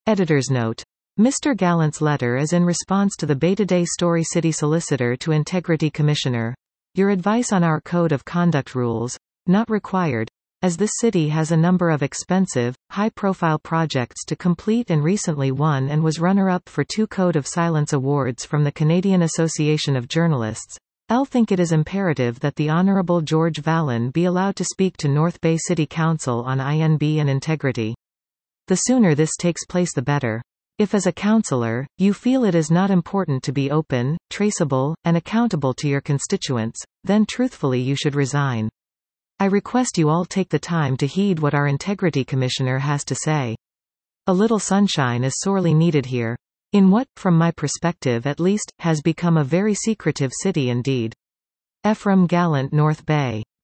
Editor's note. Mr. Gallant's letter is in response to the Beta Day Story City Solicitor to Integrity Commissioner. Your advice on our Code of Conduct rules. Not required, as this city has a number of expensive, high-profile projects to complete and recently won and was runner-up for 2 Code of Silence Awards from the Canadian Association of Journalists. I think it is imperative that the Honourable George Vallon be allowed to speak to North Bay City Council on INB and integrity. The sooner this takes place the better. If as a councillor, you feel it is not important to be open, traceable, and accountable to your constituents, then truthfully you should resign. I request you all take the time to heed what our Integrity Commissioner has to say. A little sunshine is sorely needed here. In what, from my perspective at least, has become a very secretive city indeed. Ephraim Gallant, North Bay.